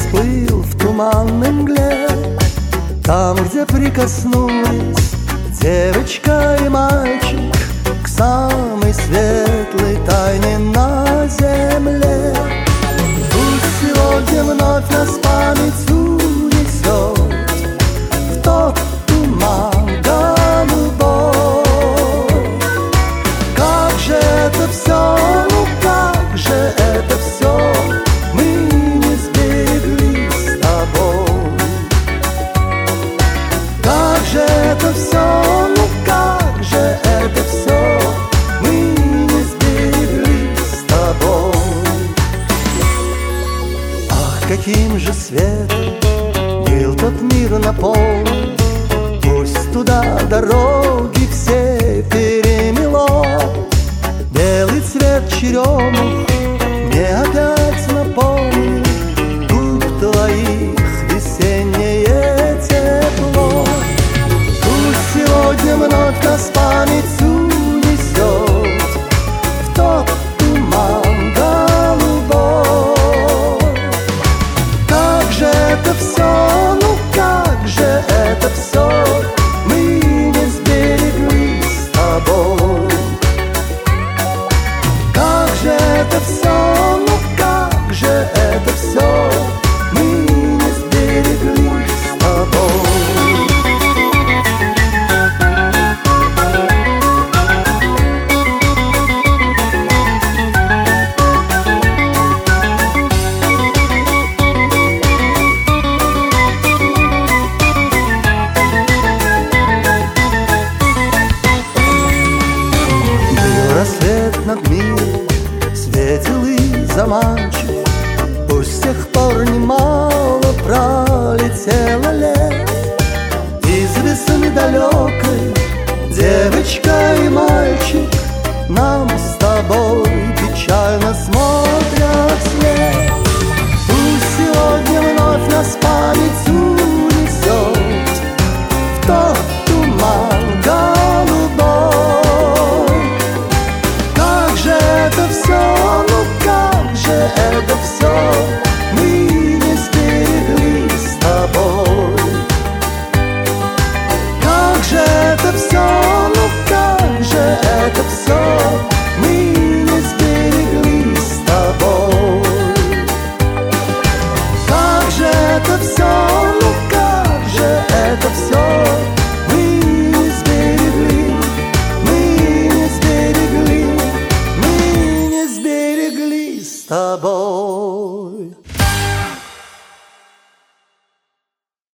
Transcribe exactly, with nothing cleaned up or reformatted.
всплыл в туманной мгле, там, где прикоснулись девочка и мальчик к самой светлой тайне на земле. Пусть сегодня вновь нас память унесет в тот туман голубой. Как же это все, ну как же это все мы не сберегли с тобой. Как же это все, ну как же это все мы не сберегли с тобой. Ах, каким же светом был тот мир наполнен, пусть туда дороги все перемело. Белый цвет черемух мне опять напомнил губ твоих весеннее тепло. Пусть сегодня вновь нас память унесет в тот туман голубой. Как же это все, ну как же это все мы не сберегли с тобой. Как же это все, ну как же это все мы не сберегли с тобой. Рассвет над миром светил и заманчив, пусть с тех пор немало пролетело лет. Из весны далекой девочка и мальчик нам с тобой печально смотрят вслед. Пусть сегодня вновь нас память унесет в тот туман голубой. Как же это все, ну как же это все мы не сберегли с тобой. Как же это все, ну как же это все мы не сберегли с тобой. Как же это все, ну как же это все мы не сберегли, мы не сберегли, мы не сберегли с тобой.